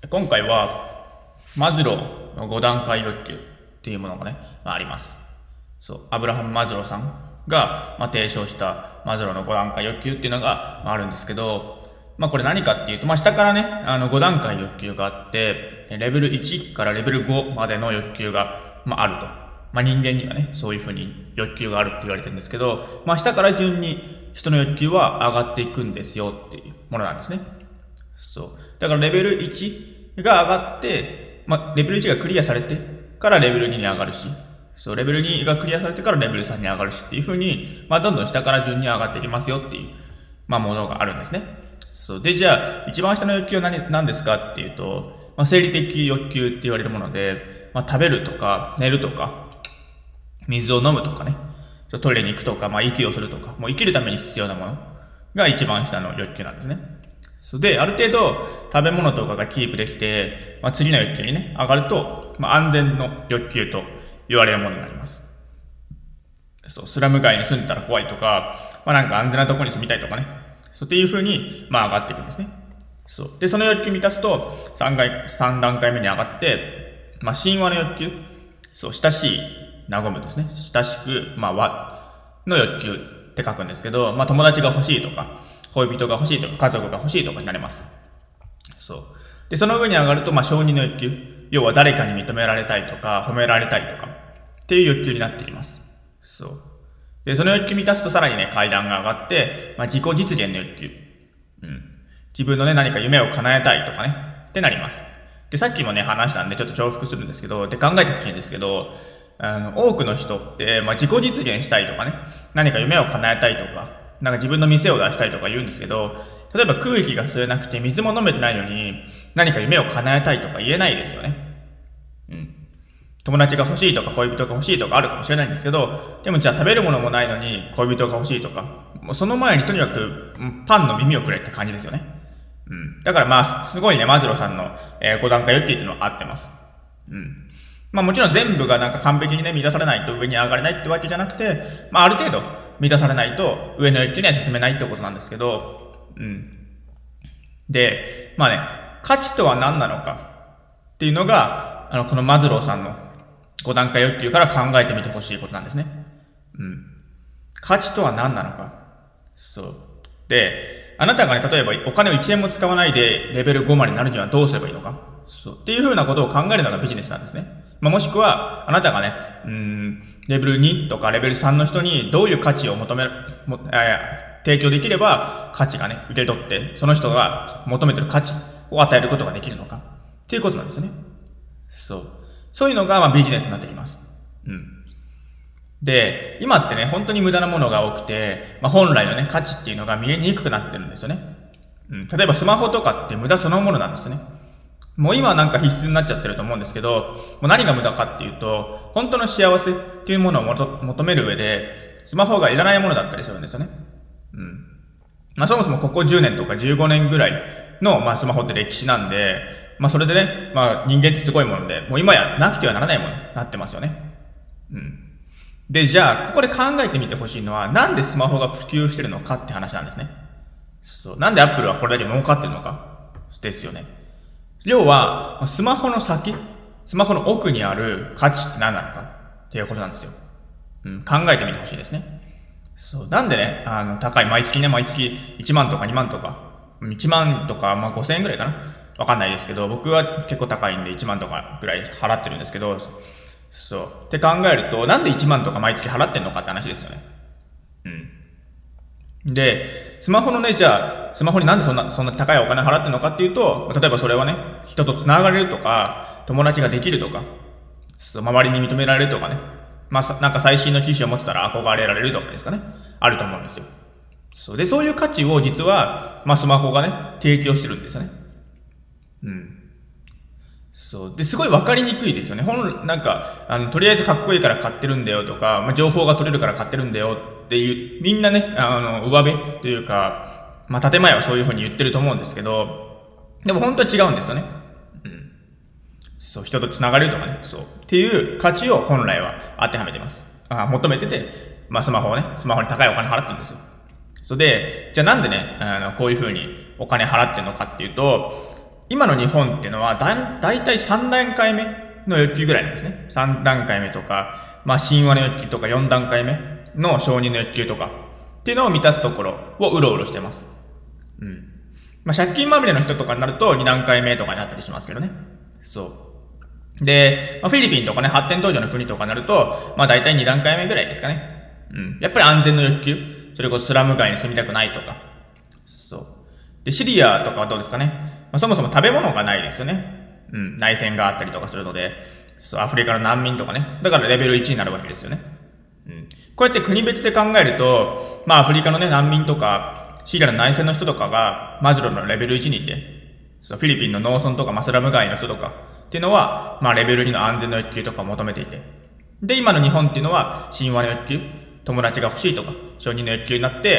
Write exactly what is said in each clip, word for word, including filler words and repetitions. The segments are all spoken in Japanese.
今回はマズローのご段階欲求っていうものがね、まあ、あります。そう、アブラハム・マズローさんが、まあ、提唱したマズローのご段階欲求っていうのが、まあ、あるんですけど、まあこれ何かっていうと、まあ下からね、あのご段階欲求があって、レベルいちからレベルごまでの欲求が、まあ、あると。まあ人間にはね、そういうふうに欲求があるって言われてるんですけど、まあ下から順に人の欲求は上がっていくんですよっていうものなんですね。そう。だからレベルいちが上がって、まあレベルいちがクリアされてからレベルにに上がるし、そう、レベルにがクリアされてからレベルさんに上がるしっていうふうに、まあどんどん下から順に上がっていきますよっていう、まあものがあるんですね。そう。で、じゃあ、一番下の欲求は何、何ですかっていうと、まあ、生理的欲求って言われるもので、まあ、食べるとか、寝るとか、水を飲むとかね、トイレに行くとか、まあ、息をするとか、もう生きるために必要なものが一番下の欲求なんですね。そうで、ある程度、食べ物とかがキープできて、まあ、次の欲求にね、上がると、まあ、安全の欲求と言われるものになります。そう、スラム街に住んでたら怖いとか、まあ、なんか安全なところに住みたいとかね、そうっていう風に、まあ上がっていくんですね。そう。で、その欲求満たすと、3回、三段階目に上がって、まあ神話の欲求。そう、親しい、和むですね。親しく、まあ和の欲求って書くんですけど、まあ友達が欲しいとか、恋人が欲しいとか、家族が欲しいとかになります。そう。で、その上に上がると、まあ承認の欲求。要は誰かに認められたいとか、褒められたいとか、っていう欲求になってきます。そう。で、その欲求満たすとさらにね、階段が上がって、まあ、自己実現の欲求。うん。自分のね、何か夢を叶えたいとかね、ってなります。で、さっきもね、話したんで、ちょっと重複するんですけど、で、考えてほしいんですけど、あの、多くの人って、まあ、自己実現したいとかね、何か夢を叶えたいとか、なんか自分の店を出したいとか言うんですけど、例えば空気が吸えなくて水も飲めてないのに、何か夢を叶えたいとか言えないですよね。うん。友達が欲しいとか恋人が欲しいとかあるかもしれないんですけど、でもじゃあ食べるものもないのに恋人が欲しいとか、もうその前にとにかくパンの耳をくれって感じですよね。うん。だからまあ、すごいね、マズローさんの、えー、ご段階欲求っていうのは合ってます。うん。まあもちろん全部がなんか完璧にね、満たされないと上に上がれないってわけじゃなくて、まあある程度満たされないと上の欲求には進めないってことなんですけど、うん。で、まあね、価値とは何なのかっていうのが、あの、このマズローさんのご段階欲求から考えてみてほしいことなんですね。うん。価値とは何なのか。そう。で、あなたがね、例えばお金をいちえんも使わないでレベルごまでなるにはどうすればいいのか。そう。っていう風なことを考えるのがビジネスなんですね。まあ、もしくは、あなたがね、うーん、レベルにとかレベルさんの人にどういう価値を求める、もえー、提供できれば価値がね、受け取って、その人が求めてる価値を与えることができるのか。っていうことなんですね。そう。そういうのがまあビジネスになってきます。うん。で、今ってね、本当に無駄なものが多くて、まあ本来のね、価値っていうのが見えにくくなってるんですよね。うん。例えばスマホとかって無駄そのものなんですね。もう今はなんか必須になっちゃってると思うんですけど、もう何が無駄かっていうと、本当の幸せっていうものを求める上で、スマホがいらないものだったりするんですよね。うん。まあそもそもここじゅうねんとかじゅうごねんぐらいの、まあスマホって歴史なんで、まあそれでね、まあ人間ってすごいもので、もう今やなくてはならないものになってますよね。うん。で、じゃあ、ここで考えてみてほしいのは、なんでスマホが普及してるのかって話なんですね。そう。なんでアップルはこれだけ儲かってるのかですよね。要は、スマホの先、スマホの奥にある価値って何なのかっていうことなんですよ。うん、考えてみてほしいですね。そう。なんでね、あの、高い、毎月ね、毎月いちまんとかにまんとか、いちまんとか、まあごせんえんぐらいかな。わかんないですけど、僕は結構高いんでいちまんとかぐらい払ってるんですけど、そう。って考えると、なんでいちまんとか毎月払ってんのかって話ですよね。うん。で、スマホのね、じゃあ、スマホになんでそんな、そんな高いお金払ってんのかっていうと、例えばそれはね、人と繋がれるとか、友達ができるとか、そう、周りに認められるとかね。まあ、なんか最新の機種を持ってたら憧れられるとかですかね。あると思うんですよ。そう。で、そういう価値を実は、まあスマホがね、提供してるんですよね。うん。そう。で、すごい分かりにくいですよね。本、なんか、あの、とりあえずかっこいいから買ってるんだよとか、まあ、情報が取れるから買ってるんだよっていう、みんなね、あの、上辺というか、まあ、建前はそういう風に言ってると思うんですけど、でも本当は違うんですよね。うん。そう、人と繋がれるとかね、そう。っていう価値を本来は当てはめてます。あ、求めてて、まあ、スマホをね、スマホに高いお金払ってるんですよ。それで、じゃあなんでね、あの、こういう風にお金払ってるのかっていうと、 今の日本っていうのはだ、だいたいさん段階目の欲求ぐらいなんですね。さん段階目とか、まあ神話の欲求とかよん段階目の承認の欲求とかっていうのを満たすところをうろうろしてます。うん。まあ借金まみれの人とかになるとに段階目とかになったりしますけどね。そう。で、まあ、フィリピンとかね、発展途上の国とかになると、まあ大体に段階目ぐらいですかね。うん。やっぱり安全の欲求。それこそスラム街に住みたくないとか。そう。で、シリアとかはどうですかね。まあ、そもそも食べ物がないですよね。うん。内戦があったりとかするので、そう、アフリカの難民とかね。だからレベルいちになるわけですよね。うん。こうやって国別で考えると、まあアフリカのね、難民とか、シリアの内戦の人とかが、マズローのレベルいちにいて、そう、フィリピンの農村とかマスラム街の人とか、っていうのは、まあレベルにの安全の欲求とかを求めていて。で、今の日本っていうのは、神話の欲求、友達が欲しいとか、承認の欲求になって、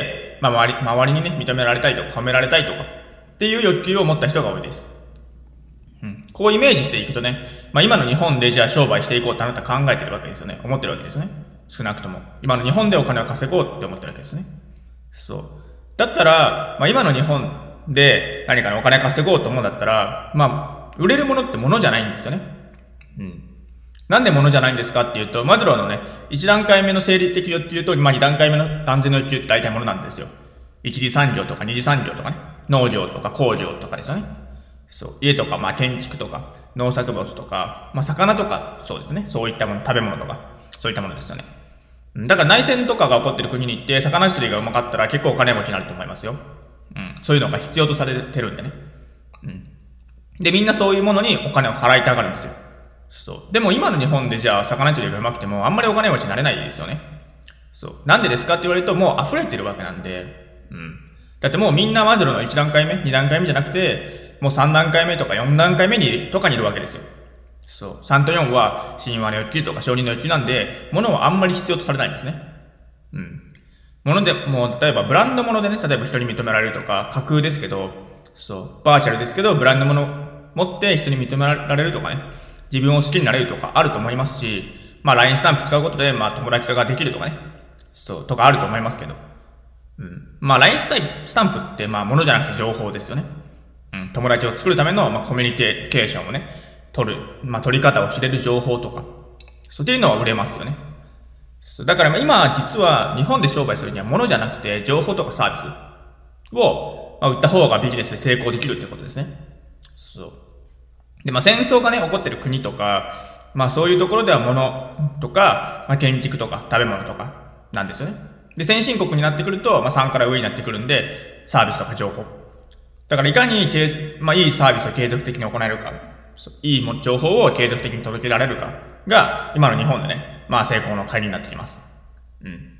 まあ周り、周りにね、認められたいとか、褒められたいとか、っていう欲求を持った人が多いです。うん。こうイメージしていくとね、まあ今の日本でじゃあ商売していこうってあなた考えてるわけですよね。思ってるわけですね。少なくとも。今の日本でお金を稼ごうって思ってるわけですね。そう。だったら、まあ今の日本で何かのお金稼ごうと思うんだったら、まあ、売れるものって物じゃないんですよね。うん。なんで物じゃないんですかっていうと、マズローのね、いち段階目の生理的欲求と、まあに段階目の安全の欲求って大体物なんですよ。一次産業とか二次産業とかね。農業とか工業とかですよね。そう。家とか、まあ建築とか、農作物とか、まあ魚とか、そうですね。そういったもの、食べ物とか、そういったものですよね。だから内戦とかが起こってる国に行って、魚釣りがうまかったら結構お金持ちになると思いますよ。うん。そういうのが必要とされてるんでね。うん。で、みんなそういうものにお金を払いたがるんですよ。そう。でも今の日本でじゃあ魚釣りがうまくてもあんまりお金持ちになれないですよね。そう。なんでですかって言われるともう溢れてるわけなんで、うん。だってもうみんなマズローのいち段階目、に段階目じゃなくて、もうさん段階目とかよん段階目に、とかにいるわけですよ。そう。さんとよんは神話の欲求とか承認の欲求なんで、物はあんまり必要とされないんですね。うん。物で、もう例えばブランド物でね、例えば人に認められるとか、架空ですけど、そう。バーチャルですけど、ブランド物持って人に認められるとかね、自分を好きになれるとかあると思いますし、まあ ライン スタンプ使うことで、まあ友達ができるとかね、そう、とかあると思いますけど。うん。まあ ライン スタンプってまあ物じゃなくて情報ですよね。うん。友達を作るための、まあ、コミュニケーションをね、取る、まあ取り方を知れる情報とか、そうっていうのは売れますよね。そうだから今実は日本で商売するには物じゃなくて情報とかサービスを、まあ、売った方がビジネスで成功できるってことですね。そう。で、まあ戦争がね、起こってる国とか、まあそういうところでは物とか、まあ建築とか食べ物とかなんですよね。で、先進国になってくると、まあさんから上になってくるんで、サービスとか情報。だからいかに、まあいいサービスを継続的に行えるか、いい情報を継続的に届けられるかが、今の日本でね、まあ成功の鍵になってきます。うん。